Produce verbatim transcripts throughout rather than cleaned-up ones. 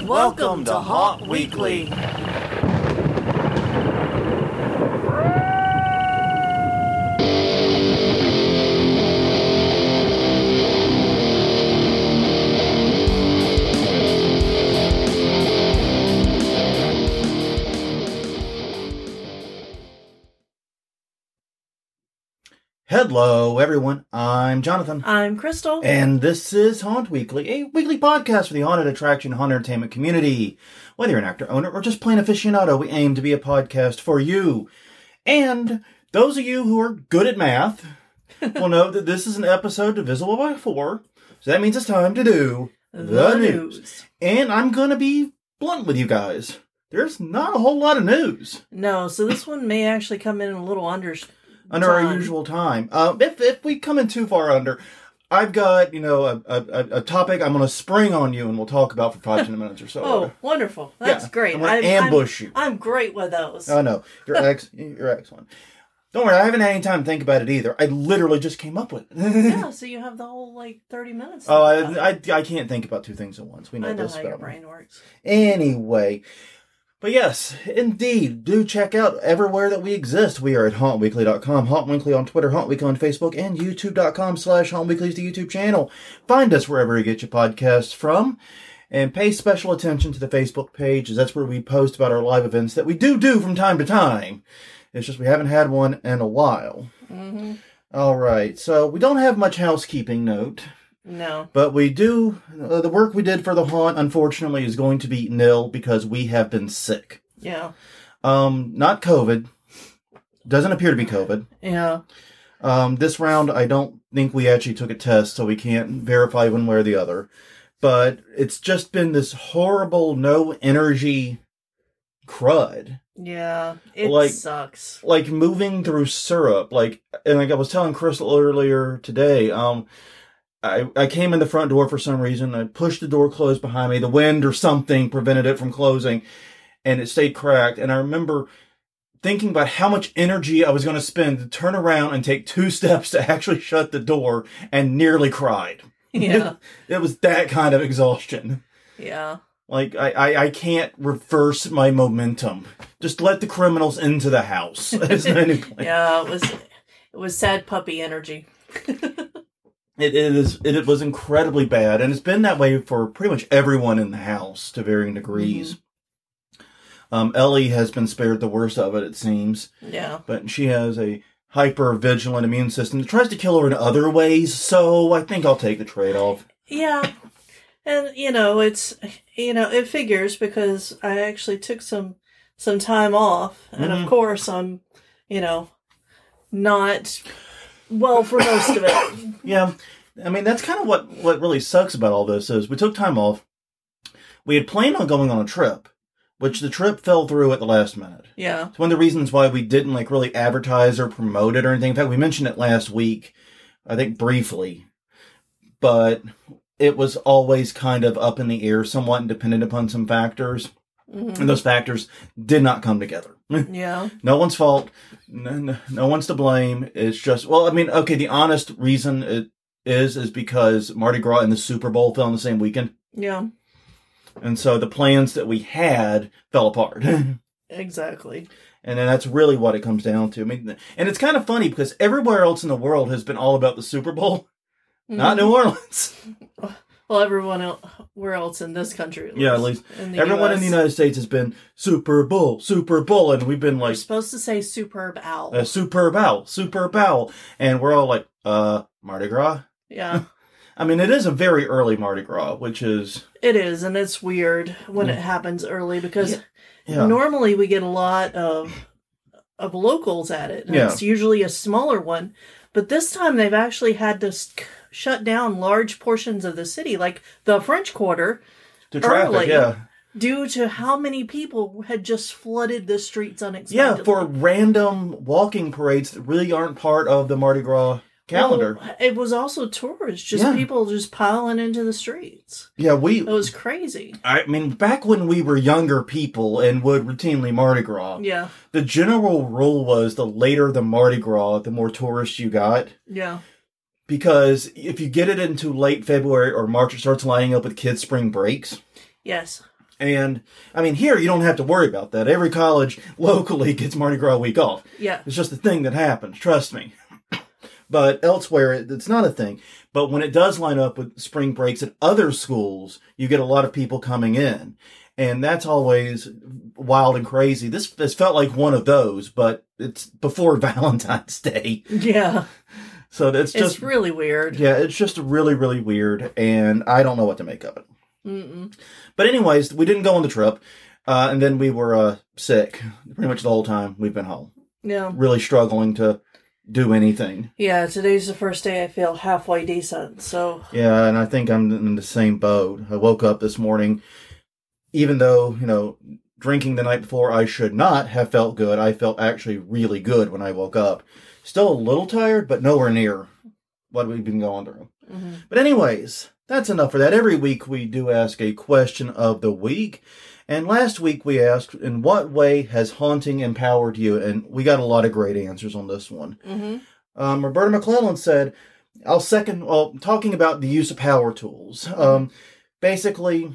Welcome to Haunt Weekly. Hello, everyone. I'm Jonathan. I'm Crystal. And this is Haunt Weekly, a weekly podcast for the haunted attraction haunt entertainment community. Whether you're an actor, owner, or just plain aficionado, we aim to be a podcast for you. And those of you who are good at math will know that this is an episode divisible by four. So that means it's time to do the, the news. news. And I'm going to be blunt with you guys. There's not a whole lot of news. No, so this one may actually come in a little under... Under time. Our usual time. Uh, if if we come in too far under, I've got, you know, a, a, a topic I'm going to spring on you and we'll talk about for five, ten minutes or so. Oh, wonderful. That's yeah, great. I'm going to ambush I'm, you. I'm great with those. Oh, no. You're, ex, you're excellent. Don't worry, I haven't had any time to think about it either. I literally just came up with it. Yeah, so you have the whole, like, thirty minutes. Oh, I, I, I can't think about two things at once. We know, I know this how about your me. brain works. Anyway... But yes, indeed, do check out everywhere that we exist. We are at haunt weekly dot com, Haunt Weekly on Twitter, Haunt Weekly on Facebook, and YouTube dot com slash Haunt Weekly is the YouTube channel. Find us wherever you get your podcasts from, and pay special attention to the Facebook page, as that's where we post about our live events that we do do from time to time. It's just we haven't had one in a while. Mm-hmm. All right, so we don't have much housekeeping note. No. But we do, uh, the work we did for the haunt, unfortunately, is going to be nil because we have been sick. Yeah. Um, not COVID. Doesn't appear to be COVID. Yeah. Um, this round, I don't think we actually took a test, so we can't verify one way or the other. But it's just been this horrible, no energy crud. Yeah, it like, sucks. Like moving through syrup. Like, and like I was telling Crystal earlier today, um, I, I came in the front door for some reason. I pushed the door closed behind me. The wind or something prevented it from closing, and it stayed cracked. And I remember thinking about how much energy I was going to spend to turn around and take two steps to actually shut the door, and nearly cried. Yeah. It, it was that kind of exhaustion. Yeah. Like, I, I, I can't reverse my momentum. Just let the criminals into the house. Yeah, it was, it was sad puppy energy. It is. It was incredibly bad, and it's been that way for pretty much everyone in the house to varying degrees. Mm-hmm. Um, Ellie has been spared the worst of it, it seems. Yeah. But she has a hyper-vigilant immune system that tries to kill her in other ways, so I think I'll take the trade-off. Yeah. And, you know, it's, you know, it figures because I actually took some, some time off, and mm-hmm. of course I'm, you know, not... Well, for most of it. Yeah. I mean, that's kind of what, what really sucks about all this is we took time off. We had planned on going on a trip, which the trip fell through at the last minute. Yeah. It's one of the reasons why we didn't like really advertise or promote it or anything. In fact, we mentioned it last week, I think briefly, but it was always kind of up in the air, somewhat dependent upon some factors. Mm-hmm. And those factors did not come together. Yeah. No one's fault. No, no, no one's to blame. It's just, well, I mean, okay, the honest reason it is, is because Mardi Gras and the Super Bowl fell on the same weekend. Yeah. And so the plans that we had fell apart. Exactly. And then that's really what it comes down to. I mean, and it's kind of funny because everywhere else in the world has been all about the Super Bowl, mm-hmm. not New Orleans. Well, everyone else, where else in this country? At least, yeah, at least. In everyone U S. in the United States has been Super Bowl, Super Bowl, and we've been like... We're supposed to say Superb Owl. Uh, Superb Owl, Superb Owl. And we're all like, uh, Mardi Gras? Yeah. I mean, it is a very early Mardi Gras, which is... It is, and it's weird when yeah. it happens early, because yeah. Yeah. normally we get a lot of of locals at it, and yeah. it's usually a smaller one. But this time they've actually had to shut down large portions of the city, like the French Quarter, to traffic, early, yeah. due to how many people had just flooded the streets unexpectedly. Yeah, for random walking parades that really aren't part of the Mardi Gras calendar. Well, it was also tourists, just yeah. people just piling into the streets. Yeah, we... It was crazy. I mean, back when we were younger people and would routinely Mardi Gras, yeah. the general rule was the later the Mardi Gras, the more tourists you got. Yeah. Because if you get it into late February or March, it starts lining up with kids' spring breaks. Yes. And, I mean, here you don't have to worry about that. Every college locally gets Mardi Gras week off. Yeah. It's just a thing that happens, trust me. But elsewhere, it's not a thing. But when it does line up with spring breaks at other schools, you get a lot of people coming in. And that's always wild and crazy. This, this felt like one of those, but it's before Valentine's Day. Yeah. So it's just... It's really weird. Yeah, it's just really, really weird. And I don't know what to make of it. Mm-mm. But anyways, we didn't go on the trip. Uh, and then we were uh, sick pretty much the whole time we've been home. Yeah. Really struggling to do anything. Yeah, today's the first day I feel halfway decent, so... Yeah, and I think I'm in the same boat. I woke up this morning, even though, you know, drinking the night before I should not have felt good, I felt actually really good when I woke up. Still a little tired, but nowhere near what we've been going through. Mm-hmm. But anyways, that's enough for that. Every week we do ask a question of the week. And last week we asked, in what way has haunting empowered you? And we got a lot of great answers on this one. Mm-hmm. Um, Roberta McClellan said, I'll second, well, talking about the use of power tools. Mm-hmm. Um, basically,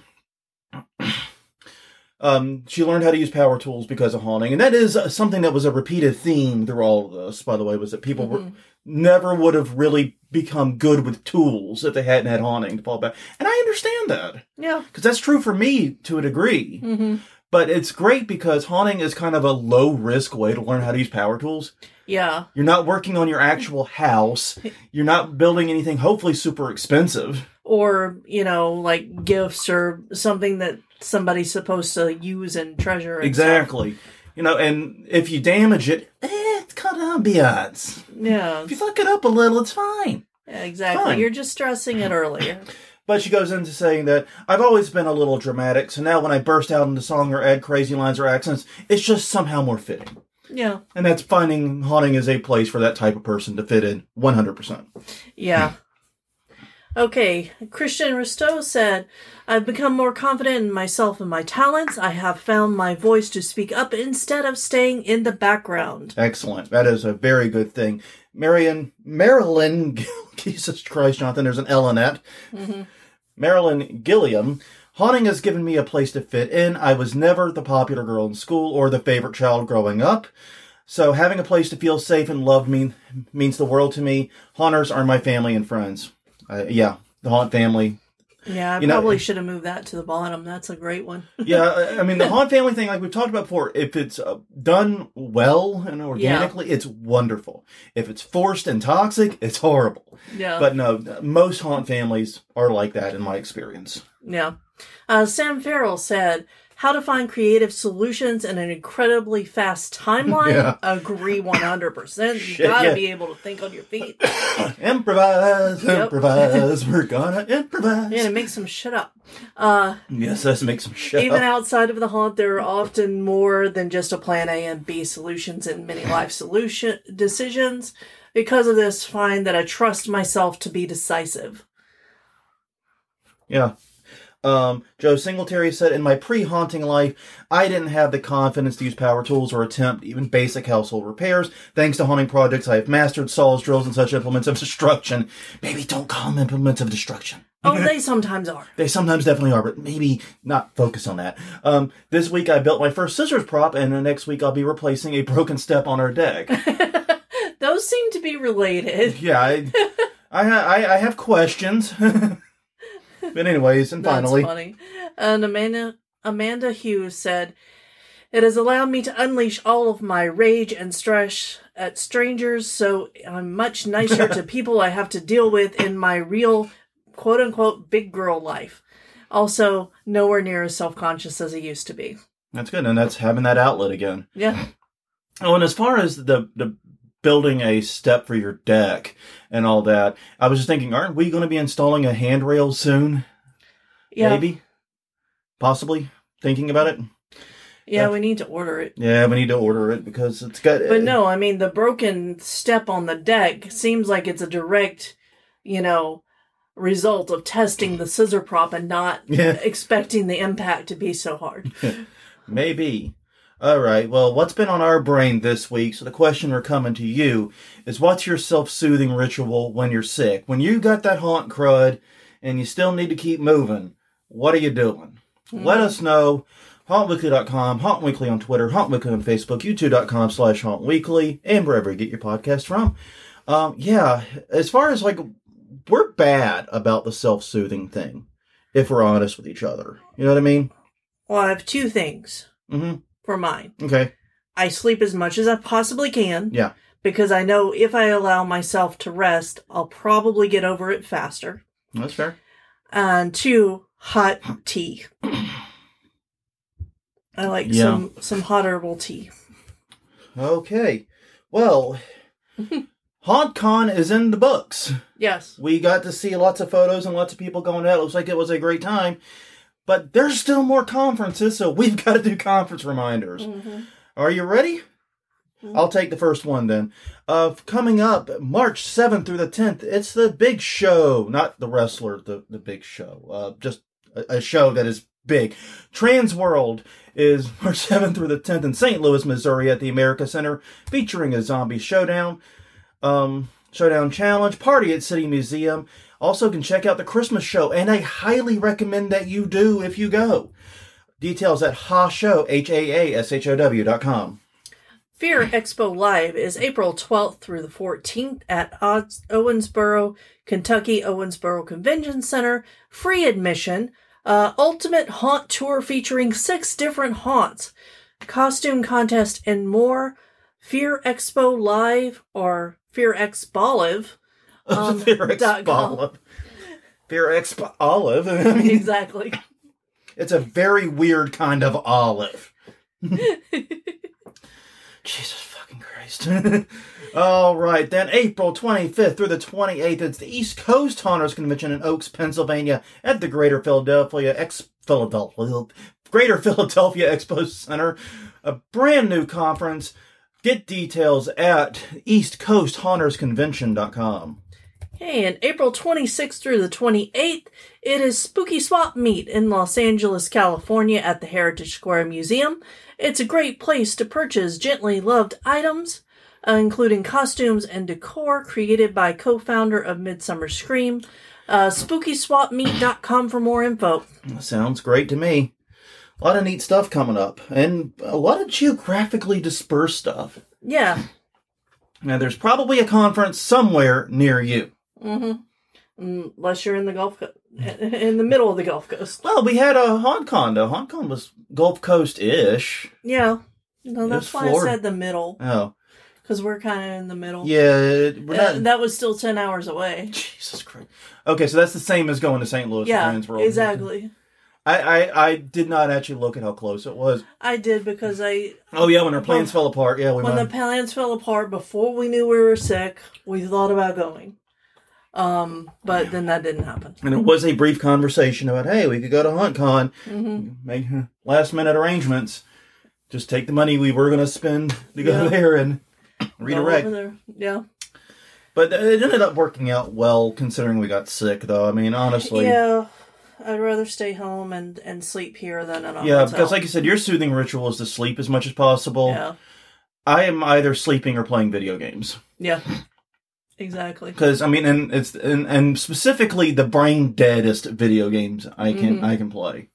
um, she learned how to use power tools because of haunting. And that is something that was a repeated theme through all of this, by the way, was that people mm-hmm. were, never would have really become good with tools if they hadn't had haunting to fall back. And I understand that. Yeah. Because that's true for me to a degree. Mm-hmm. But it's great because haunting is kind of a low-risk way to learn how to use power tools. Yeah. You're not working on your actual house. You're not building anything hopefully super expensive. Or, you know, like gifts or something that somebody's supposed to use and treasure. And exactly. Stuff. You know, and if you damage it, eh, it's called ambiance. Yeah. If you fuck it up a little, it's fine. Yeah, exactly. Fine. You're just stressing it earlier. But she goes into saying that, I've always been a little dramatic, so now when I burst out into song or add crazy lines or accents, it's just somehow more fitting. Yeah. And that's finding haunting is a place for that type of person to fit in one hundred percent. Yeah. Okay, Christian Risto said, I've become more confident in myself and my talents. I have found my voice to speak up instead of staying in the background. Excellent. That is a very good thing. Marion, Marilyn, Jesus Christ, Jonathan, there's an L in that. Mm-hmm. Marilyn Gilliam, haunting has given me a place to fit in. I was never the popular girl in school or the favorite child growing up. So having a place to feel safe and loved mean, means the world to me. Haunters are my family and friends. Uh, yeah, the Haunt family. Yeah, I you probably know, should have moved that to the bottom. That's a great one. Yeah, I mean, the Haunt family thing, like we've talked about before, if it's uh, done well and organically, yeah. It's wonderful. If it's forced and toxic, it's horrible. Yeah. But no, most Haunt families are like that in my experience. Yeah. Uh, Sam Farrell said, how to find creative solutions in an incredibly fast timeline. Yeah. Agree one hundred percent. You Shit, gotta yeah. be able to think on your feet. improvise, Yep. improvise, we're gonna improvise. Yeah, it makes them shut up. Uh, yes, let's make some shut even up. outside of the haunt, there are often more than just a plan A and B solutions in many life solution decisions. Because of this, find that I trust myself to be decisive. Yeah. Um, Joe Singletary said, in my pre-haunting life, I didn't have the confidence to use power tools or attempt even basic household repairs. Thanks to haunting projects, I have mastered saws, drills, and such implements of destruction. Maybe don't call them implements of destruction. Oh, they sometimes are. They sometimes definitely are, but maybe not focus on that. Um, this week I built my first scissors prop, and the next week I'll be replacing a broken step on our deck. Those seem to be related. Yeah, I, I, I, I have questions. But anyways, and finally. That's funny. And Amanda, Amanda Hughes said, it has allowed me to unleash all of my rage and stress at strangers, so I'm much nicer to people I have to deal with in my real, quote-unquote, big girl life. Also, nowhere near as self-conscious as I used to be. That's good, and that's having that outlet again. Yeah. Oh, and as far as the the building a step for your deck and all that, I was just thinking, aren't we going to be installing a handrail soon? Yeah. Maybe? Possibly? Thinking about it? Yeah, we need to order it. Yeah, we need to order it because it's got... But no, I mean, the broken step on the deck seems like it's a direct, you know, result of testing the scissor prop and not yeah. expecting the impact to be so hard. Maybe. All right, well, what's been on our brain this week, so the question we're coming to you, is what's your self-soothing ritual when you're sick? When you got that haunt crud and you still need to keep moving, what are you doing? Mm. Let us know. haunt weekly dot com, Haunt Weekly on Twitter, Haunt Weekly on Facebook, youtube dot com slash Haunt Weekly, and wherever you get your podcast from. Um, yeah, as far as like, we're bad about the self-soothing thing, if we're honest with each other. You know what I mean? Well, I have two things mm-hmm. for mine. Okay. I sleep as much as I possibly can. Yeah. Because I know if I allow myself to rest, I'll probably get over it faster. That's fair. And two, hot tea. I like yeah. some, some hot herbal tea. Okay. Well, HauntCon is in the books. Yes. We got to see lots of photos and lots of people going out. It looks like it was a great time. But there's still more conferences, so we've got to do conference reminders. Mm-hmm. Are you ready? Mm-hmm. I'll take the first one then. Uh, coming up March seventh through the tenth, it's the Big Show. Not the wrestler, the, the Big Show. Uh, just a, a show that is big. Transworld is March seventh through the tenth in Saint Louis, Missouri at the America Center, featuring a zombie showdown. Um, showdown challenge, party at City Museum. Also can check out the Christmas show, and I highly recommend that you do if you go. Details at hashow, H A A S H O W dot com. Fear Expo Live is April twelfth through the fourteenth at Owensboro, Kentucky Owensboro Convention Center. Free admission. Uh, ultimate haunt tour featuring six different haunts. Costume contest and more. Fear Expo Live or Fear X Bolive. Um, Fear X Bolive. Fear X Olive. I mean, exactly. It's a very weird kind of olive. Jesus fucking Christ. All right, then April twenty-fifth through the twenty-eighth, it's the East Coast Haunters Convention in Oaks, Pennsylvania at the Greater Philadelphia Ex Philadelphia Greater Philadelphia Expo Center. A brand new conference. Get details at east coast haunters convention dot com. Hey, and April twenty-sixth through the twenty-eighth, it is Spooky Swap Meet in Los Angeles, California at the Heritage Square Museum. It's a great place to purchase gently loved items, uh, including costumes and decor created by co-founder of Midsummer Scream. Uh, spooky swap meet dot com for more info. Sounds great to me. A lot of neat stuff coming up, and a lot of geographically dispersed stuff. Yeah. Now, there's probably a conference somewhere near you. Mm-hmm. Unless you're in the Gulf, Co- in the middle of the Gulf Coast. Well, we had a HauntCon, though. HauntCon was Gulf Coast-ish. Yeah. No, that's why Florida. I said the middle. Oh. Because we're kind of in the middle. Yeah. We're not... uh, that was still ten hours away. Jesus Christ. Okay, so that's the same as going to Saint Louis. Yeah, Transworld. Exactly. I, I, I did not actually look at how close it was. I did because I... Oh, yeah, when our plans fell apart. Yeah, we When might. the plans fell apart, before we knew we were sick, we thought about going. Um, But then that didn't happen. And it was a brief conversation about, hey, we could go to HauntCon. Mm-hmm. Make last-minute arrangements. Just take the money we were going to spend to go yeah. there and redirect. Go over there. Yeah. But it ended up working out well, considering we got sick, though. I mean, honestly... Yeah. I'd rather stay home and, and sleep here than in a Yeah, hotel. because like you said, your soothing ritual is to sleep as much as possible. Yeah. I am either sleeping or playing video games. Yeah. Exactly. Because I mean, and it's and, and specifically the brain deadest video games I can mm-hmm. I can play.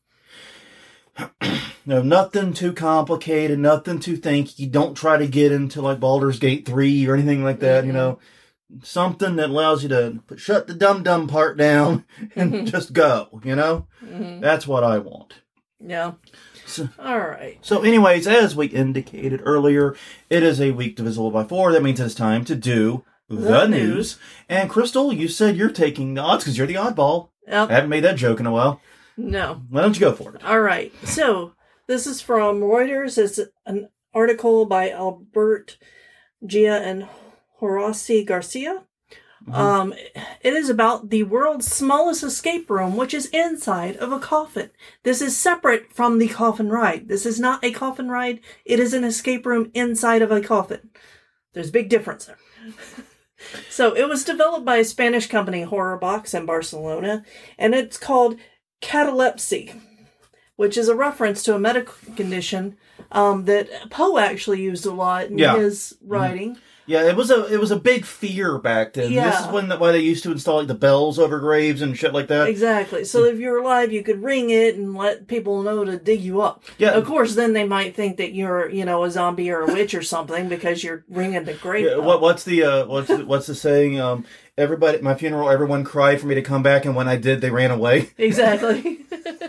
No, nothing too complicated, nothing too thinky. Don't try to get into like Baldur's Gate three or anything like that. Mm-hmm. You know, something that allows you to put, shut the dumb dumb part down and mm-hmm. just go. You know, mm-hmm. that's what I want. Yeah. So, all right. So, anyways, as we indicated earlier, it is a week divisible by four. That means it's time to do the, the news. news. And Crystal, you said you're taking the odds because you're the oddball. Yep. I haven't made that joke in a while. No. Why don't you go for it? All right. So, this is from Reuters. It's an article by Albert Gia and Horaci Garcia. Mm-hmm. Um, it is about the world's smallest escape room, which is inside of a coffin. This is separate from the coffin ride. This is not a coffin ride. It is an escape room inside of a coffin. There's a big difference there. So, it was developed by a Spanish company, Horrorbox, in Barcelona, and it's called catalepsy, which is a reference to a medical condition um, that Poe actually used a lot in Yeah. his writing. Mm-hmm. Yeah, it was a it was a big fear back then. Yeah. This is when why they used to install like the bells over graves and shit like that. Exactly. So if you're alive, you could ring it and let people know to dig you up. Yeah. Of course, then they might think that you're, you know, a zombie or a witch or something because you're ringing the grave. Yeah, what what's the uh, what's the, what's the saying? Um, everybody at my funeral, everyone cried for me to come back, and when I did, they ran away. Exactly.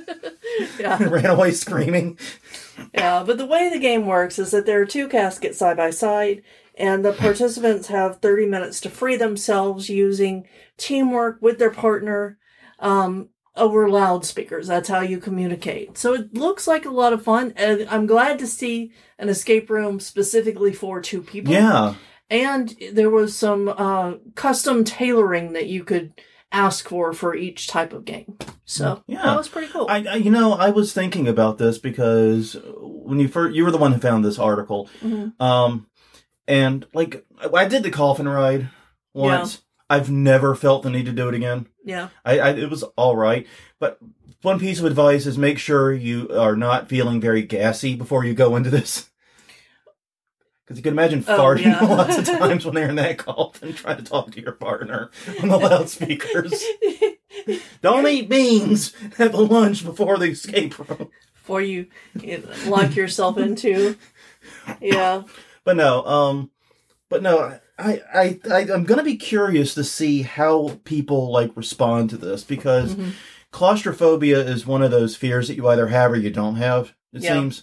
Yeah. Ran away screaming. Yeah, but the way the game works is that there are two caskets side by side, and the participants have thirty minutes to free themselves using teamwork with their partner um, over loudspeakers. That's how you communicate. So it looks like a lot of fun, and I'm glad to see an escape room specifically for two people. Yeah. And there was some uh, custom tailoring that you could ask for for each type of game. So Yeah. that was pretty cool. I, I you know I was thinking about this because when you first you were the one who found this article, mm-hmm. um, and like I did the coffin ride once. Yeah. I've never felt the need to do it again. Yeah, I, I it was all right, but one piece of advice is make sure you are not feeling very gassy before you go into this. Because you can imagine oh, farting yeah. lots of times when they're in that coffin trying to talk to your partner on the loudspeakers. Don't eat beans at the lunch before the escape room. Before you, you lock yourself into. Yeah. But no, um, but no, I, I, I, I'm going to be curious to see how people, like, respond to this. Because mm-hmm. claustrophobia is one of those fears that you either have or you don't have, it yeah. seems.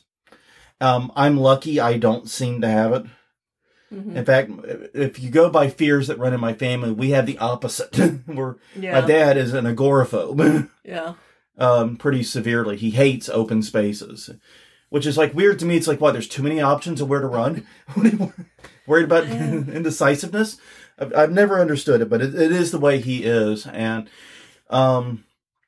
Um, I'm lucky I don't seem to have it. Mm-hmm. In fact, if you go by fears that run in my family, we have the opposite. Where yeah. my dad is an agoraphobe. Yeah. Um, pretty severely. He hates open spaces. Which is like weird to me. It's like, what, there's too many options of where to run? Worried about yeah. indecisiveness? I've, I've never understood it, but it, it is the way he is. And, um...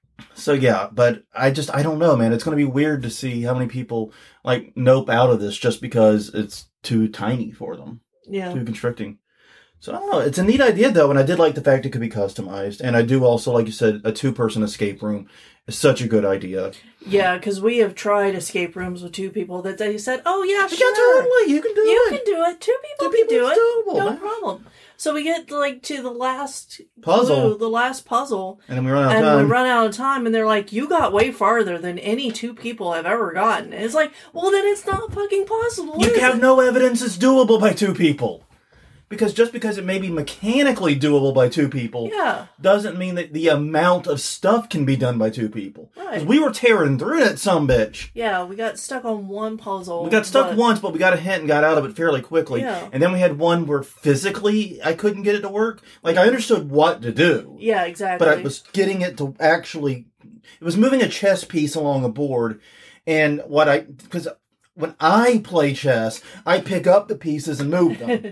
So yeah, but I just, I don't know, man. It's going to be weird to see how many people, like, nope out of this just because it's too tiny for them. Yeah. Too constricting. So I don't know. It's a neat idea, though, and I did like the fact it could be customized. And I do also, like you said, a two-person escape room is such a good idea. Yeah, because we have tried escape rooms with two people that they said, oh, yeah, sure. Yeah, totally. You can do you it. You can do it. Two people two can people do it. Doable, no man. problem. So we get, like, to the last puzzle. Clue, the last puzzle. And then we run out of and time. And we run out of time, and they're like, you got way farther than any two people have ever gotten. And it's like, well, then it's not fucking possible. You have it? no evidence it's doable by two people. Because just because it may be mechanically doable by two people yeah. doesn't mean that the amount of stuff can be done by two people. Right. Because we were tearing through that sumbitch. Yeah, we got stuck on one puzzle. We got stuck but... once, but we got a hint and got out of it fairly quickly. Yeah. And then we had one where physically I couldn't get it to work. Like, I understood what to do. Yeah, exactly. But I was getting it to actually... It was moving a chess piece along a board. And what I... Because when I play chess, I pick up the pieces and move them.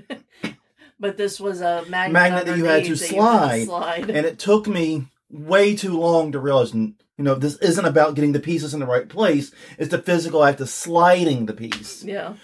But this was a magnet, magnet that you had to slide, you slide. And it took me way too long to realize, you know, this isn't about getting the pieces in the right place. It's the physical act of sliding the piece. Yeah.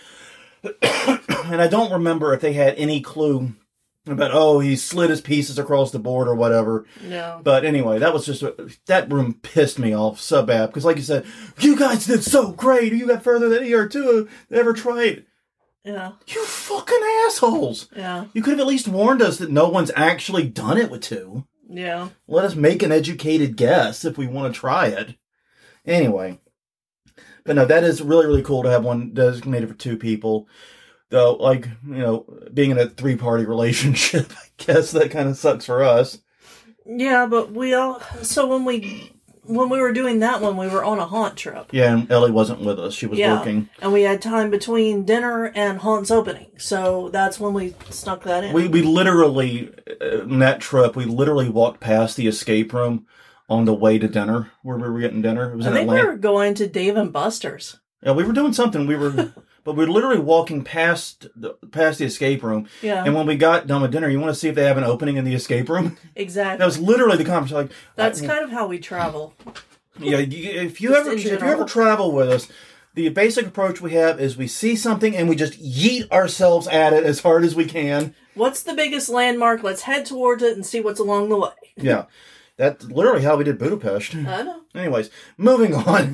And I don't remember if they had any clue about, oh, he slid his pieces across the board or whatever. No. But anyway, that was just, a, that room pissed me off so bad. Because like you said, you guys did so great. You got further than E R two ever tried. Yeah. You fucking assholes. Yeah. You could have at least warned us that no one's actually done it with two. Yeah. Let us make an educated guess if we want to try it. Anyway. But no, that is really, really cool to have one designated for two people. Though, like, you know, being in a three-party relationship, I guess that kind of sucks for us. Yeah, but we all... So when we... When we were doing that one, we were on a haunt trip. Yeah, and Ellie wasn't with us. She was yeah, working. And we had time between dinner and haunt's opening. So that's when we snuck that in. We we literally, uh, in that trip, we literally walked past the escape room on the way to dinner, where we were getting dinner. It was I in think Atlanta. we were going to Dave and Buster's. Yeah, we were doing something. We were... But we were literally walking past the, past the escape room. Yeah. And when we got done with dinner, you want to see if they have an opening in the escape room? Exactly. That was literally the conversation. Like, That's I, kind of how we travel. Yeah, if you ever if you ever travel with us, the basic approach we have is we see something and we just yeet ourselves at it as hard as we can. What's the biggest landmark? Let's head towards it and see what's along the way. Yeah. That's literally how we did Budapest. I know. Anyways, moving on.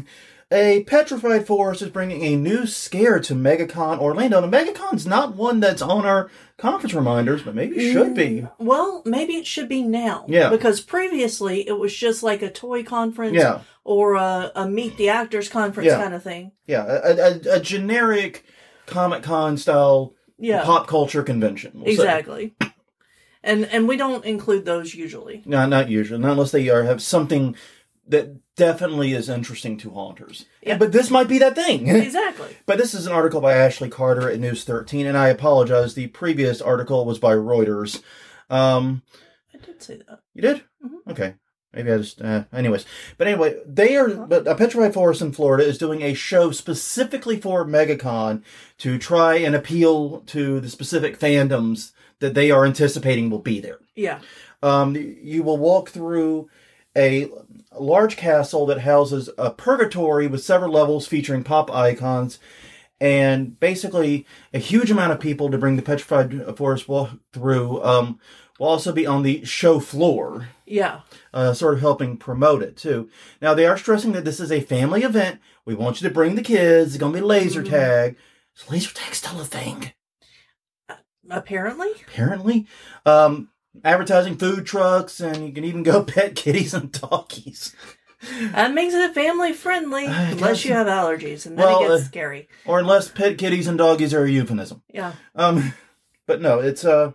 A petrified forest is bringing a new scare to MegaCon Orlando. And MegaCon's not one that's on our conference reminders, but maybe it should be. Mm, well, maybe it should be now. Yeah. Because previously it was just like a toy conference Yeah. or a, a Meet the Actors conference Yeah. kind of thing. Yeah, a, a, a generic Comic-Con style Yeah. pop culture convention. We'll say. Exactly. And and we don't include those usually. No, not usually. Not unless they are have something that definitely is interesting to haunters. Yeah. But this might be that thing. Exactly. But this is an article by Ashley Carter at News thirteen, and I apologize. The previous article was by Reuters. Um, I did say that. you did? Mm-hmm. Okay. Maybe I just... Uh, anyways. But anyway, they are... But a Petrified Forest in Florida is doing a show specifically for MegaCon to try and appeal to the specific fandoms that they are anticipating will be there. Yeah. Um, you will walk through a large castle that houses a purgatory with several levels featuring pop icons, and basically a huge amount of people to bring the Petrified Forest walk through. Um, will also be on the show floor, Yeah. uh, sort of helping promote it too. Now they are stressing that this is a family event. We want you to bring the kids. It's going to be laser Mm-hmm. tag. Is laser tag still a thing? Apparently. Apparently. Um, advertising food trucks, and you can even go pet kitties and doggies. That makes it family friendly, I unless guess. you have allergies, and then Well, it gets uh, scary. Or unless pet kitties and doggies are a euphemism. Yeah. Um, but no, it's, uh,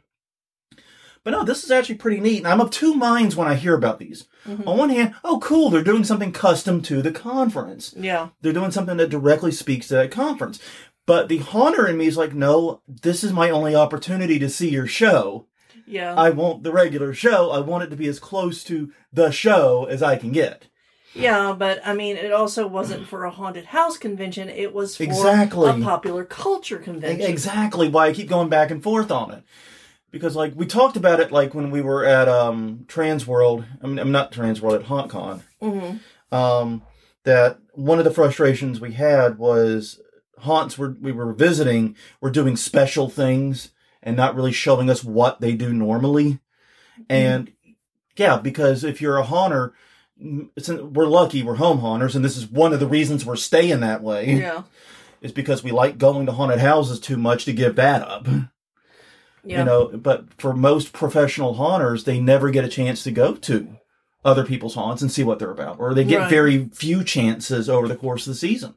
but no, this is actually pretty neat. And I'm of two minds when I hear about these. Mm-hmm. On one hand, oh cool, they're doing something custom to the conference. Yeah. They're doing something that directly speaks to that conference. But the haunter in me is like, no, this is my only opportunity to see your show. Yeah. I want the regular show. I want it to be as close to the show as I can get. Yeah, but I mean, it also wasn't for a haunted house convention. It was for Exactly. a popular culture convention. Exactly why I keep going back and forth on it. Because, like, we talked about it, like, when we were at um, Transworld. I mean, I'm not Transworld, at HauntCon. Mm-hmm. Um, that one of the frustrations we had was haunts were, we were visiting were doing special things and not really showing us what they do normally. And, yeah, because if you're a haunter, it's, we're lucky, we're home haunters, and this is one of the reasons we're staying that way. Yeah. Is because we like going to haunted houses too much to give that up. Yeah. You know, but for most professional haunters, they never get a chance to go to other people's haunts and see what they're about. Or they get Right. very few chances over the course of the season.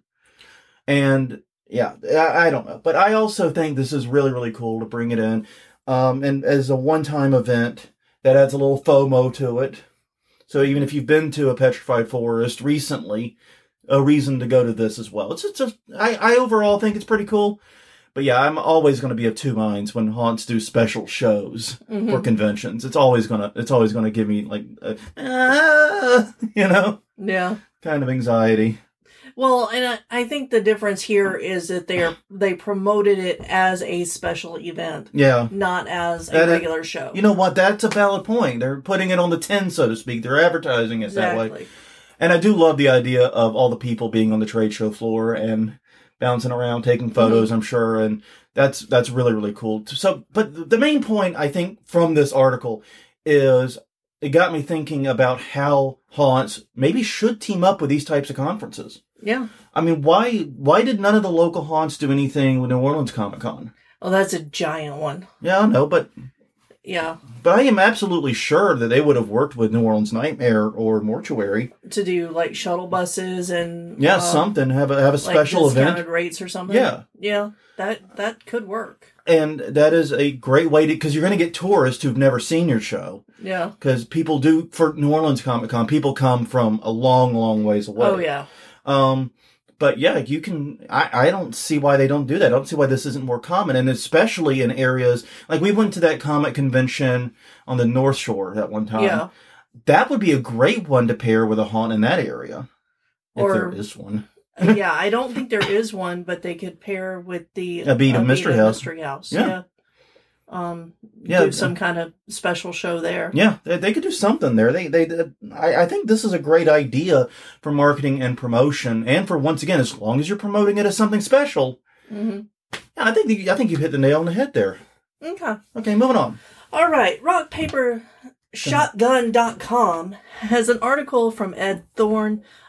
And, yeah, I, I don't know. But I also think this is really, really cool to bring it in. Um, and as a one-time event, that adds a little FOMO to it. So even if you've been to a Petrified Forest recently, a reason to go to this as well. It's just, a, I, I overall think it's pretty cool. But yeah, I'm always going to be of two minds when haunts do special shows Mm-hmm. for conventions. It's always gonna, it's always gonna give me like, a, ah, you know, Yeah. kind of anxiety. Well, and I, I think the difference here is that they are they promoted it as a special event, Yeah, not as a That- regular show. you know what? That's a valid point. They're putting it on the tin, so to speak. They're advertising it that way. exactly. And I do love the idea of all the people being on the trade show floor and bouncing around, taking photos, I'm sure. And that's, that's really, really cool. So, but the main point I think from this article is it got me thinking about how haunts maybe should team up with these types of conferences. Yeah. I mean, why, why did none of the local haunts do anything with New Orleans Comic Con? Oh, that's a giant one. Yeah, I know, but, Yeah. but I am absolutely sure that they would have worked with New Orleans Nightmare or Mortuary. To do like shuttle buses and Yeah, uh, something, have a, have a like special discounted event. rates or something. Yeah. Yeah. That that could work. And that is a great way to, because you're going to get tourists who've never seen your show. Yeah. Because people do, for New Orleans Comic Con, people come from a long, long ways away. Oh yeah. Um, but yeah, you can, I, I don't see why they don't do that. I don't see why this isn't more common. And especially in areas, like we went to that comic convention on the North Shore that one time. Yeah. That would be a great one to pair with a haunt in that area. If Or- there is one. Yeah, I don't think there is one, but they could pair with the Abita Mystery House. Mystery House. Yeah. Yeah. Um, Yeah. do some kind of special show there. Yeah, they, they could do something there. They, they, I, I think this is a great idea for marketing and promotion, and for once again, as long as you're promoting it as something special. Mm-hmm. Yeah, I think the, I think you hit the nail on the head there. Okay. Okay, moving on. All right. Rock Paper Shotgun dot com has an article from Ed Thorne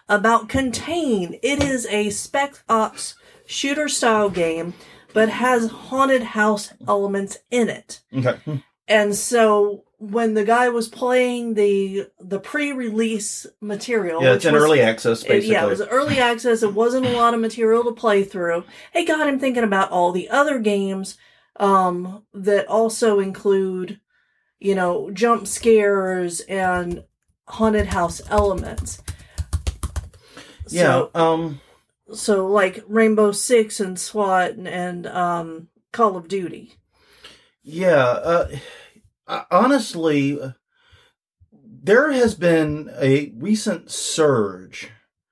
about Contain. It is a Spec Ops shooter style game, but has haunted house elements in it. Okay. And so when the guy was playing the the pre-release material, yeah, it's in was, early access, basically. It, yeah, it was early access. It wasn't a lot of material to play through. It got him thinking about all the other games um, that also include, you know, jump scares and haunted house elements. Yeah. So, um, so like Rainbow Six and SWAT and, and um, Call of Duty. Yeah. Uh, honestly, there has been a recent surge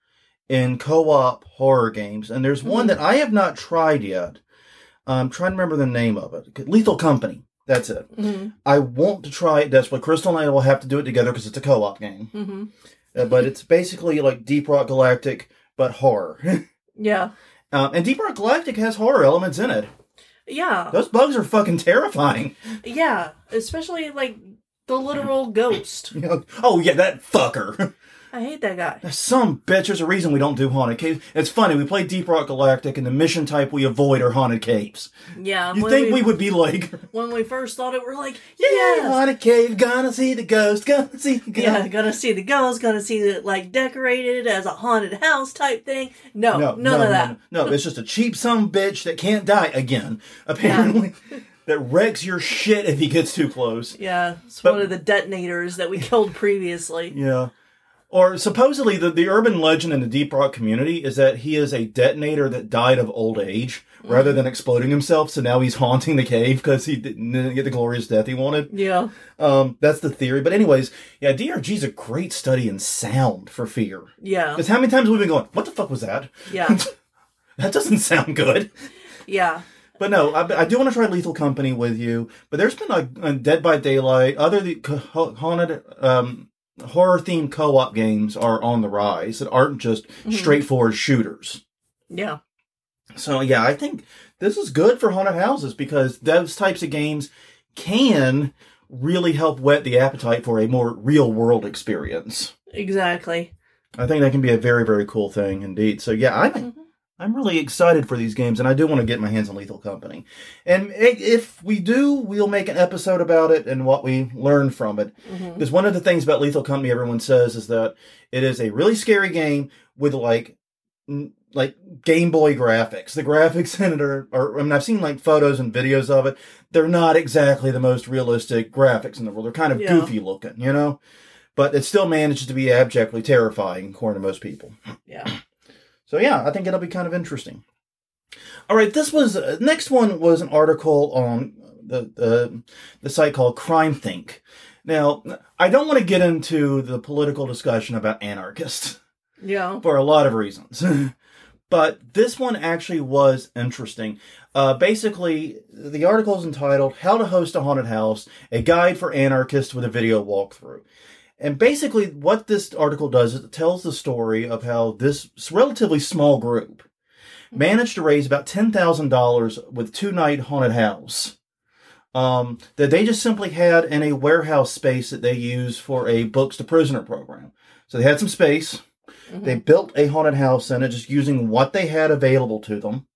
in co-op horror games, and there's one Mm-hmm. that I have not tried yet. I'm trying to remember the name of it. Lethal Company. That's it. Mm-hmm. I want to try it desperately. Crystal and I will have to do it together because it's a co-op game. Mm-hmm. Uh, but it's basically like Deep Rock Galactic, but horror. Yeah. um, and Deep Rock Galactic has horror elements in it. Yeah. Those bugs are fucking terrifying. Yeah. Especially like the literal ghost. You know, oh yeah, that fucker. I hate that guy. Some bitch. There's a reason we don't do haunted caves. It's funny. We play Deep Rock Galactic, and the mission type we avoid are haunted caves. Yeah. You when think we, we would be like, when we first thought it, we're like, yeah, yes. haunted cave, gonna see the ghost, gonna see the ghost. Yeah, gonna see the ghost, gonna see it like decorated as a haunted house type thing. No, No, none no, of no, that. No, no, it's just a cheap son bitch that can't die again, apparently. That wrecks your shit if he gets too close. Yeah, it's But- one of the detonators that we killed previously. Yeah. Or supposedly the, the urban legend in the Deep Rock community is that he is a detonator that died of old age rather than exploding himself. So now he's haunting the cave because he didn't, didn't get the glorious death he wanted. Yeah. Um, that's the theory. But anyways, yeah, D R G's a great study in sound for fear. Yeah. Because how many times have we been going, what the fuck was that? Yeah. That doesn't sound good. Yeah. But no, I, I do want to try Lethal Company with you. But there's been a, a Dead by Daylight, other the co- haunted, um, horror-themed co-op games are on the rise that aren't just Mm-hmm. straightforward shooters. Yeah. So yeah, I think this is good for haunted houses because those types of games can really help whet the appetite for a more real-world experience. Exactly. I think that can be a very, very cool thing indeed. So yeah, I'm Mm-hmm. I'm really excited for these games, and I do want to get my hands on Lethal Company. And i- if we do, we'll make an episode about it and what we learned from it. Mm-hmm. Because one of the things about Lethal Company everyone says is that it is a really scary game with like n- like Game Boy graphics. The graphics in it are, are, I mean, I've seen like photos and videos of it. They're not exactly the most realistic graphics in the world. They're kind of Yeah. goofy looking, you know? But it still manages to be abjectly terrifying, according to most people. Yeah. So yeah, I think it'll be kind of interesting. All right, this was uh, next one was an article on the the, the site called CrimeThink. Now, I don't want to get into the political discussion about anarchists Yeah. for a lot of reasons, but this one actually was interesting. Uh, basically, the article is entitled "How to Host a Haunted House: A Guide for Anarchists with a Video Walkthrough." And basically what this article does is it tells the story of how this relatively small group managed to raise about ten thousand dollars with two-night haunted house um, that they just simply had in a warehouse space that they use for a books to prisoner program. So they had some space. Mm-hmm. They built a haunted house in it just using what they had available to them.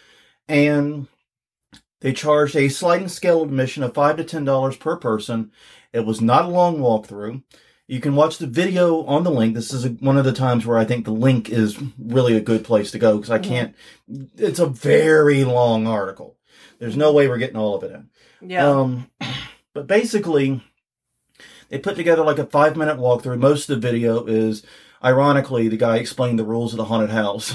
And they charged a sliding scale admission of five to ten dollars per person. It was not a long walkthrough. You can watch the video on the link. This is a, one of the times where I think the link is really a good place to go because I can't. It's a very long article. There's no way we're getting all of it in. Yeah. Um, but basically, they put together like a five minute walkthrough. Most of the video is, ironically, the guy explained the rules of the haunted house.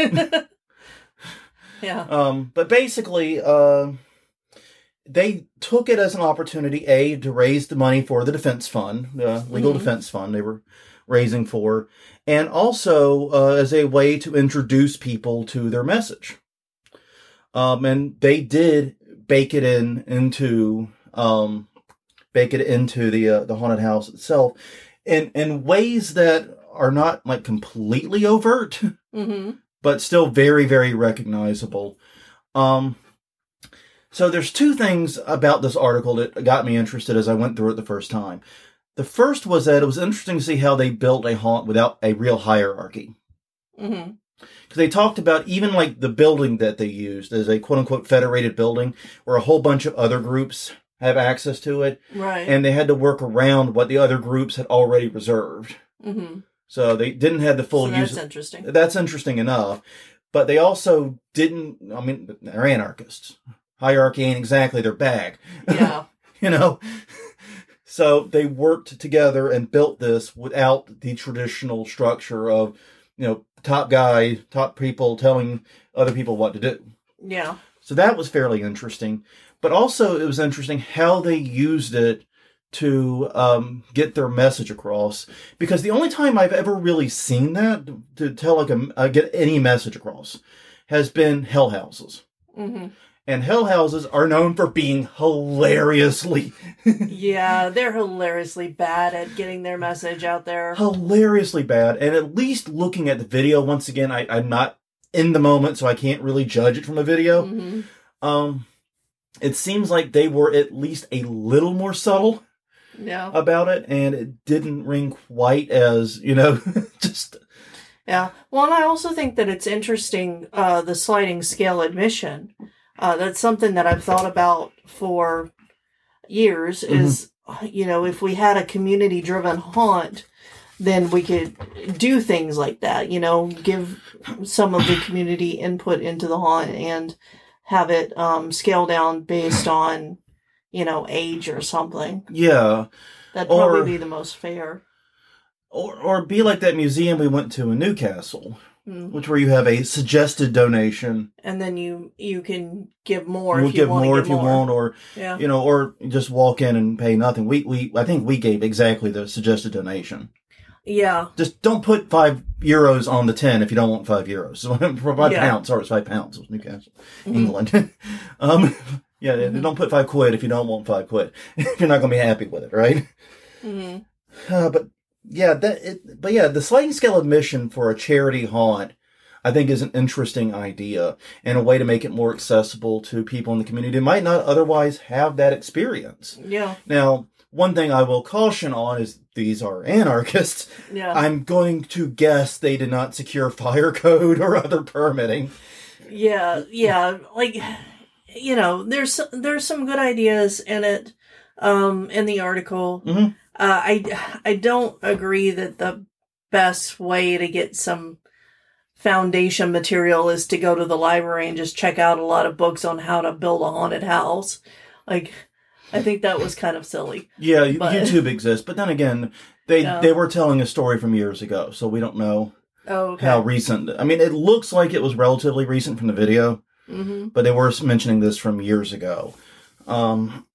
Yeah. Um, but basically, uh, they took it as an opportunity, A, to raise the money for the defense fund, the legal Mhm. defense fund they were raising for, and also uh, as a way to introduce people to their message. Um, and they did bake it in into um, bake it into the uh, the haunted house itself in in ways that are not like completely overt, Mm-hmm. but still very, very recognizable. Um, so there's two things about this article that got me interested as I went through it the first time. The first was that it was interesting to see how they built a haunt without a real hierarchy. Mm-hmm. Because they talked about even like the building that they used as a quote unquote federated building where a whole bunch of other groups have access to it. Right. And they had to work around what the other groups had already reserved. Mm-hmm. So they didn't have the full so use. That's interesting. That's interesting enough. But they also didn't, I mean, they're anarchists. Hierarchy ain't exactly their bag. Yeah. You know? So they worked together and built this without the traditional structure of, you know, top guy, top people telling other people what to do. Yeah. So that was fairly interesting. But also it was interesting how they used it to um, get their message across. Because the only time I've ever really seen that, to tell like a, uh, get any message across, has been hell houses. Mm-hmm. And hell houses are known for being hilariously... yeah, they're hilariously bad at getting their message out there. Hilariously bad. And at least looking at the video, once again, I, I'm not in the moment, so I can't really judge it from a video. Mm-hmm. Um, it seems like they were at least a little more subtle yeah. about it, and it didn't ring quite as, you know, just... Yeah. Well, and I also think that it's interesting, uh, the sliding scale admission. Uh, that's something that I've thought about for years is, mm-hmm. you know, if we had a community-driven haunt, then we could do things like that, you know, give some of the community input into the haunt and have it um, scale down based on, you know, age or something. Yeah. That'd probably or, be the most fair. Or, or be like that museum we went to in Newcastle. Mm. Which where you have a suggested donation, and then you you can give more. You if you give want more give if you more. want, or yeah. you know, or just walk in and pay nothing. We we I think we gave exactly the suggested donation. Yeah. Just don't put five euros on the tin if you don't want five euros. So five yeah. pounds. Sorry, it's five pounds. It was Newcastle, mm-hmm. England. um, yeah, mm-hmm. Don't put five quid if you don't want five quid. If you're not going to be happy with it, right? Mm-hmm. Uh, but. Yeah, that. It, but yeah, the sliding scale admission for a charity haunt, I think, is an interesting idea and a way to make it more accessible to people in the community who might not otherwise have that experience. Yeah. Now, one thing I will caution on is these are anarchists. Yeah. I'm going to guess they did not secure fire code or other permitting. Yeah, yeah, like, you know, there's there's some good ideas in it, um, in the article. Mm-hmm. Uh, I, I don't agree that the best way to get some foundation material is to go to the library and just check out a lot of books on how to build a haunted house. Like, I think that was kind of silly. Yeah, but, YouTube exists, but then again, they yeah. they were telling a story from years ago, so we don't know oh, okay. how recent. I mean, it looks like it was relatively recent from the video, mm-hmm. but they were mentioning this from years ago. Um...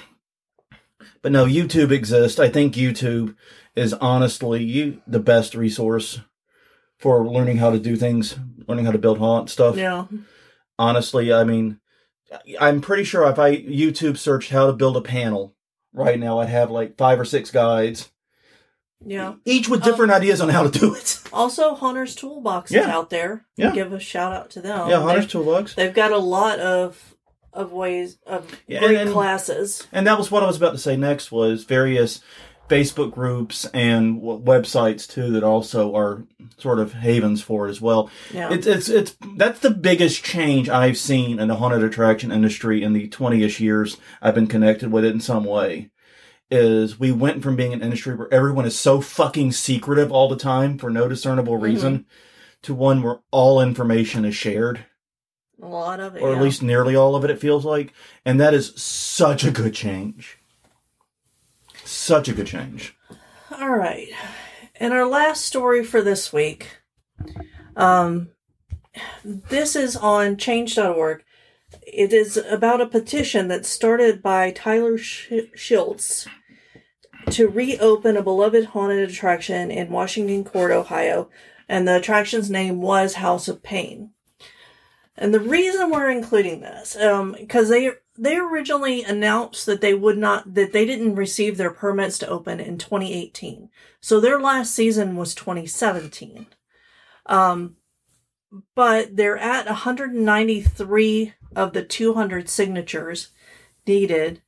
But no, YouTube exists. I think YouTube is honestly you the best resource for learning how to do things, learning how to build haunt stuff. Yeah. Honestly, I mean, I'm pretty sure if I YouTube searched how to build a panel right now, I'd have like five or six guides. Yeah. Each with different um, ideas on how to do it. Also, Hunter's Toolbox yeah. is out there. Yeah. Give a shout out to them. Yeah, Hunter's they've, Toolbox. They've got a lot of of ways of yeah, great and, and, classes. And that was what I was about to say next was various Facebook groups and w- websites too that also are sort of havens for it as well. Yeah. It's it's it's that's the biggest change I've seen in the haunted attraction industry in the twenty-ish years I've been connected with it in some way. Is we went from being an industry where everyone is so fucking secretive all the time for no discernible reason mm-hmm. to one where all information is shared. A lot of it, or yeah. at least nearly all of it, it feels like. And that is such a good change. Such a good change. All right. And our last story for this week. Um, this is on change dot org. It is about a petition that started by Tyler Sh- Schultz to reopen a beloved haunted attraction in Washington Court, Ohio. And the attraction's name was House of Pain. And the reason we're including this, um, because they they originally announced that they would not, that they didn't receive their permits to open in twenty eighteen. So their last season was twenty seventeen. Um, but they're at one hundred ninety-three of the two hundred signatures needed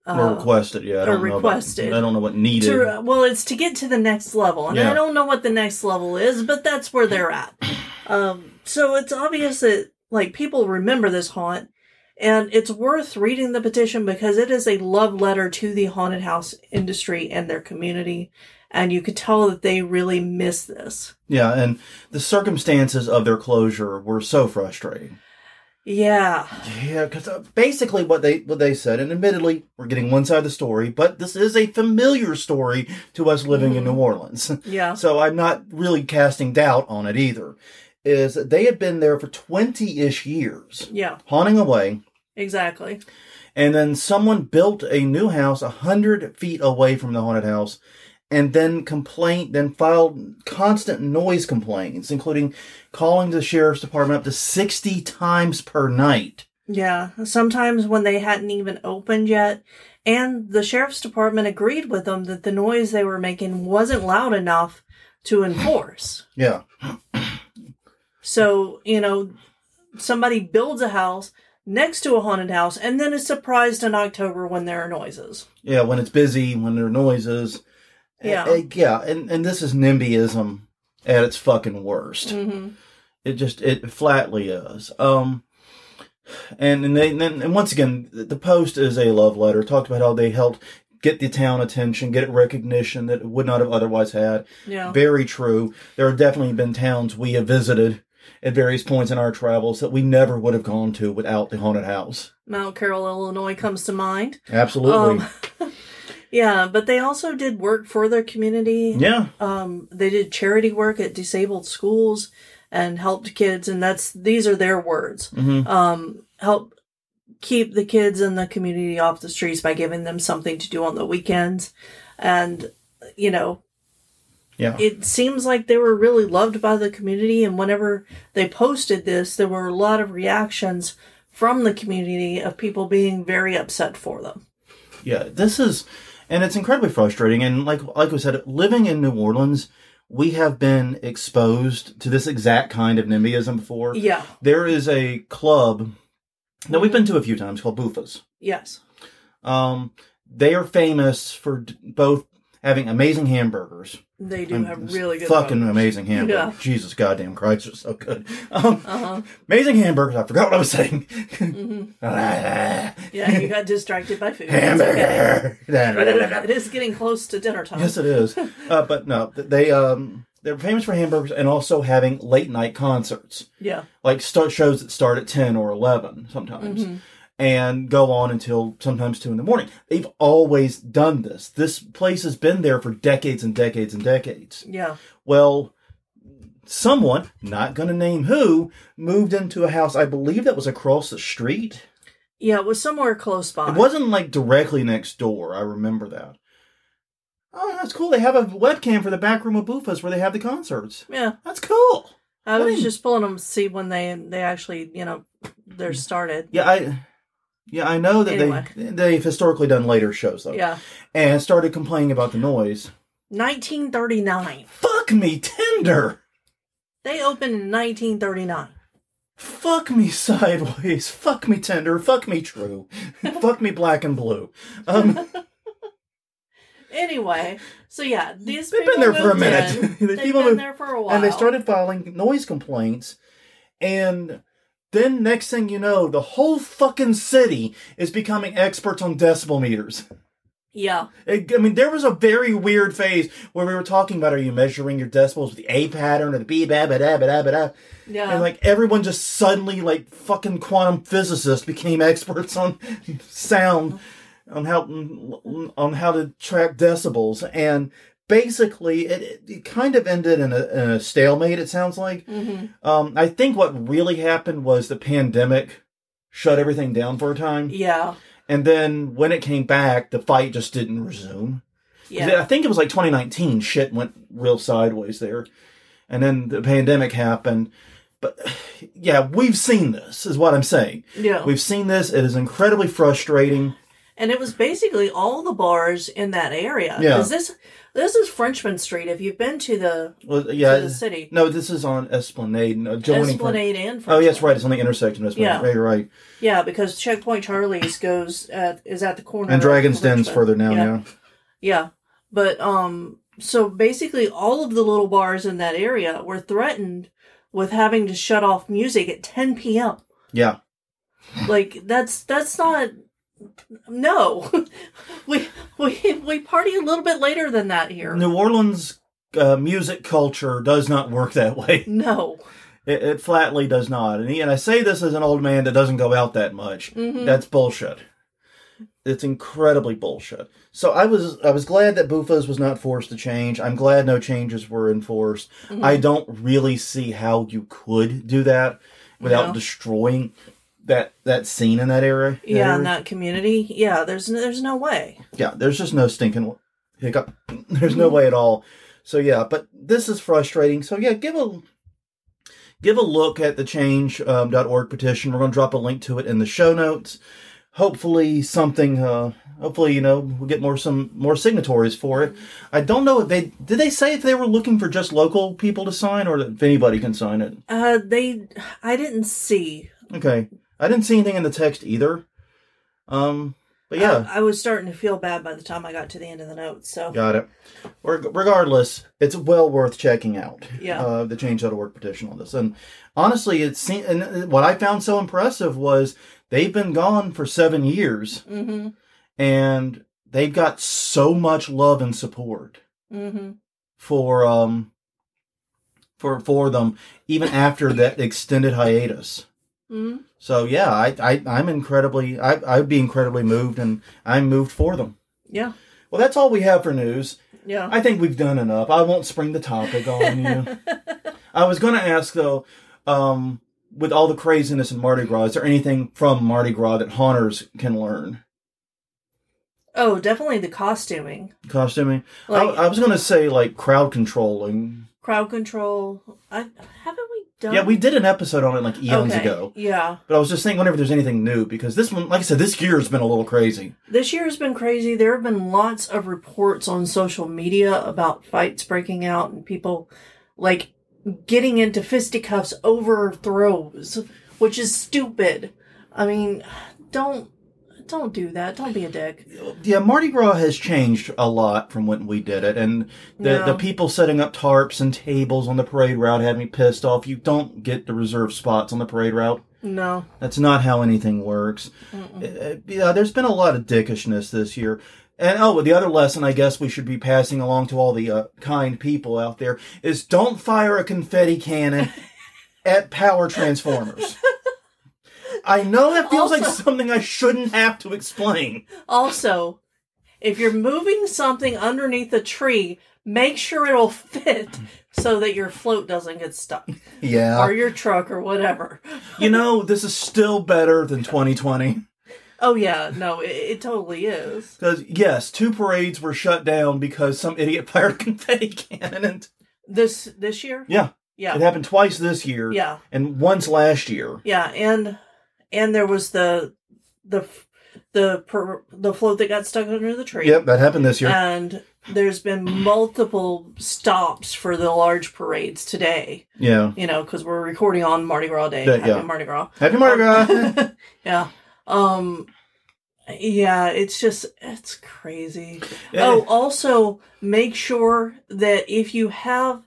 Uh, or requested, yeah. I or don't know about- requested. I don't know what needed. To, well, it's to get to the next level, and Yeah. I don't know what the next level is, but that's where they're at. Um, so it's obvious that like people remember this haunt, and it's worth reading the petition because it is a love letter to the haunted house industry and their community, and you could tell that they really miss this. Yeah, and the circumstances of their closure were so frustrating. Yeah, Yeah, because uh, basically what they what they said, and admittedly, we're getting one side of the story, but this is a familiar story to us living in New Orleans. yeah, So I'm not really casting doubt on it either. Is that they had been there for twenty-ish years, yeah, haunting away, exactly. and then someone built a new house one hundred feet away from the haunted house, and then complaint, then filed constant noise complaints, including calling the sheriff's department up to sixty times per night. Yeah, sometimes when they hadn't even opened yet, and the sheriff's department agreed with them that the noise they were making wasn't loud enough to enforce. Yeah. So, you know, somebody builds a house next to a haunted house and then is surprised in October when there are noises. Yeah, when it's busy, when there are noises. Yeah. Uh, yeah, and, and this is NIMBYism at its fucking worst. Mm-hmm. It just, it flatly is. Um, and and, they, and and once again, the Post is a love letter. Talked about how they helped get the town attention, get it recognition that it would not have otherwise had. Yeah. Very true. There have definitely been towns we have visited at various points in our travels that we never would have gone to without the haunted house. Mount Carroll, Illinois comes to mind. Absolutely. Um, yeah, but they also did work for their community. yeah. Um, they did charity work at disabled schools and helped kids, and that's these are their words. Mm-hmm. Um, help keep the kids in the community off the streets by giving them something to do on the weekends. And, you know, Yeah. it seems like they were really loved by the community, and whenever they posted this, there were a lot of reactions from the community of people being very upset for them. Yeah, this is, and it's incredibly frustrating. And like like we said, living in New Orleans, we have been exposed to this exact kind of NIMBYism before. Yeah. There is a club that we've been to a few times called Bufas. Yes. Um, they are famous for d- both having amazing hamburgers. They do Um, have really good Fucking burgers. amazing hamburgers. Yeah. Jesus goddamn Christ, they're so good. Um, Uh-huh. Amazing hamburgers. I forgot what I was saying. Mm-hmm. Ah, Yeah, you got distracted by food. It's okay. hamburger. It is getting close to dinner time. Yes, it is. Uh, but no, they um they're famous for hamburgers and also having late night concerts, Yeah. like start shows that start at ten or eleven sometimes, Mm-hmm. and go on until sometimes two in the morning. They've always done this. This place has been there for decades and decades and decades. Yeah. Well, someone, not going to name who, moved into a house. I believe that was across the street. Yeah, it was somewhere close by. It wasn't like directly next door. I remember that. Oh, that's cool. They have a webcam for the back room of Bufas where they have the concerts. Yeah. That's cool. I was Dang. just pulling them to see when they they actually, you know, they're started. Yeah, I yeah, I know that Anyway. they they've historically done later shows though. Yeah. And started complaining about the noise. nineteen thirty-nine. Fuck me tender. They opened in nineteen thirty-nine. Fuck me sideways. Fuck me tender. Fuck me true. Fuck me black and blue. Um Anyway, so yeah, these They've people been there for a moved minute. in. These They've people been moved- there for a while. and they started filing noise complaints, and then next thing you know, the whole fucking city is becoming experts on decibel meters. Yeah. It- I mean, there was a very weird phase where we were talking about, are you measuring your decibels with the A pattern or the B, ba, ba, da, ba, da, ba, da? Yeah. And like everyone just suddenly, like fucking quantum physicists, became experts on sound, on how on how to track decibels, and basically it, it kind of ended in a, in a stalemate. It sounds like. Mm-hmm. Um, I think what really happened was the pandemic shut everything down for a time, Yeah. and then when it came back, the fight just didn't resume. Yeah. I think it was like twenty nineteen. Shit went real sideways there, and then the pandemic happened. But yeah, we've seen this, is what I'm saying. Yeah. We've seen this. It is incredibly frustrating. And it was basically all the bars in that area. Yeah. Because this, this is Frenchman Street. If you've been to the, Well, yeah, to the city. No, this is on Esplanade. No, joining Esplanade French- and Frenchman. Oh, yes, right. It's on the intersection of Esplanade. Yeah. Yeah, you're right. Yeah, because Checkpoint Charlie's goes at, is at the corner. And Dragon's of Den's Richmond. further down, yeah. yeah. Yeah. But, um, so basically all of the little bars in that area were threatened with having to shut off music at ten p.m. Yeah. Like, that's, that's not, no. we, we, we party a little bit later than that here. New Orleans uh, music culture does not work that way. No. It, it flatly does not. And, and I say this as an old man that doesn't go out that much. Mm-hmm. That's bullshit. It's incredibly bullshit. So I was I was glad that Bufas was not forced to change. I'm glad no changes were enforced. Mm-hmm. I don't really see how you could do that without No. destroying that that scene in that area. Yeah, area. in that community. Yeah, there's there's no way. Yeah, there's just no stinking hiccup. There's Mm-hmm. no way at all. So yeah, but this is frustrating. So yeah, give a give a look at the change dot org petition. We're going to drop a link to it in the show notes. Hopefully something, uh, hopefully, you know, we'll get more, some more signatories for it. I don't know if they, did they say if they were looking for just local people to sign or if anybody can sign it? Uh, they, I didn't see. Okay. I didn't see anything in the text either. Um, but yeah. I, I was starting to feel bad by the time I got to the end of the notes, so. Got it. Reg- Regardless, it's well worth checking out. Yeah. Uh, the change dot org petition on this. And honestly, it seemed, and what I found so impressive was they've been gone for seven years. Mm-hmm. And they've got so much love and support Mm-hmm. for um for for them, even after that extended hiatus. Mm-hmm. So yeah, I, I I'm incredibly I I'd be incredibly moved, and I'm moved for them. Yeah. Well, that's all we have for news. Yeah. I think we've done enough. I won't spring the topic on you. I was going to ask though, um, with all the craziness in Mardi Gras, is there anything from Mardi Gras that haunters can learn? Oh, definitely the costuming. Costuming. Like- I, I was going to say like crowd controlling. Crowd control. I haven't we done? Yeah, we did an episode on it like eons okay. ago. Yeah. But I was just thinking whenever there's anything new, because this one, like I said, this year has been a little crazy. This year has been crazy. There have been lots of reports on social media about fights breaking out and people, like, getting into fisticuffs over throws, which is stupid. I mean, don't don't do that. Don't be a dick. Yeah, Mardi Gras has changed a lot from when we did it, and the Yeah. the people setting up tarps and tables on the parade route had me pissed off. You don't get the reserved spots on the parade route. No. That's not how anything works. Uh, yeah, there's been a lot of dickishness this year. And oh, the other lesson I guess we should be passing along to all the uh, kind people out there is don't fire a confetti cannon at power transformers. I know that feels Also- like something I shouldn't have to explain. Also, if you're moving something underneath a tree, make sure it'll fit so that your float doesn't get stuck. Yeah. Or your truck or whatever. You know, this is still better than twenty twenty. Oh, yeah. No, it, it totally is. Because, yes, two parades were shut down because some idiot fired a confetti cannon. And, This this year? yeah. Yeah. It happened twice this year. Yeah. And once last year. Yeah, and and there was the the the per, the float that got stuck under the tree. Yep, that happened this year. And there's been multiple stops for the large parades today. Yeah. You know, because we're recording on Mardi Gras Day. Yeah, Happy yeah. Mardi Gras. Happy Mardi Gras! Yeah. Um. Yeah, it's just it's crazy. Yeah. Oh, also make sure that if you have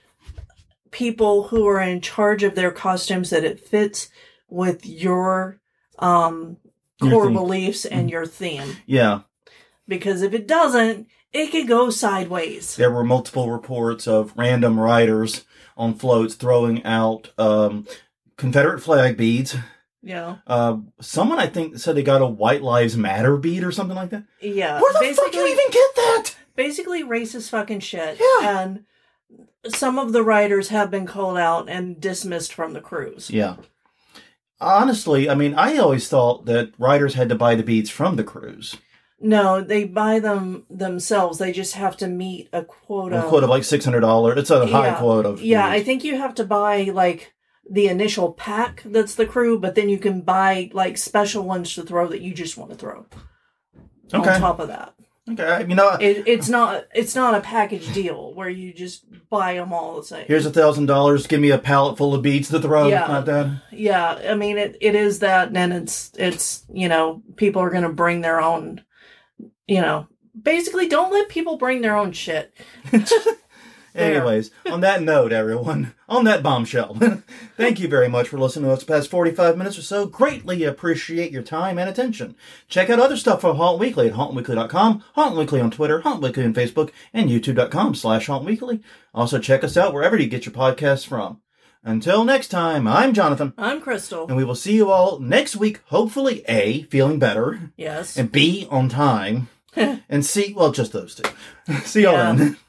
people who are in charge of their costumes, that it fits with your um Your core theme. beliefs and your theme. Yeah. Because if it doesn't, it could go sideways. There were multiple reports of random riders on floats throwing out um, Confederate flag beads. Yeah. Uh, someone, I think, said they got a White Lives Matter bead or something like that. Yeah. Where the fuck do you even get that? Basically racist fucking shit. Yeah. And some of the riders have been called out and dismissed from the cruise. Yeah. Honestly, I mean, I always thought that riders had to buy the beads from the cruise. No, they buy them themselves. They just have to meet a quota. A quote of like six hundred dollars. It's a high Yeah. quote of Yeah, I beads. think you have to buy like the initial pack that's the crew, but then you can buy like special ones to throw that you just want to throw. Okay. on top of that. Okay, you know, It, it's not it's not a package deal where you just buy them all the same. here's a thousand dollars. Give me a pallet full of beads to throw. Yeah. Not that. Yeah, I mean it. It is that, and it's it's you know people are gonna bring their own. You know, basically, don't let people bring their own shit. Anyways, on that note, everyone, on that bombshell, thank you very much for listening to us the past forty-five minutes or so. Greatly appreciate your time and attention. Check out other stuff from Haunt Weekly at haunt weekly dot com, Haunt Weekly on Twitter, Haunt Weekly on Facebook, and youtube dot com slash Haunt Weekly. Also, check us out wherever you get your podcasts from. Until next time, I'm Jonathan. I'm Crystal. And we will see you all next week, hopefully, A, feeling better, Yes. and B, on time, and C, well, just those two. See y'all Yeah. then.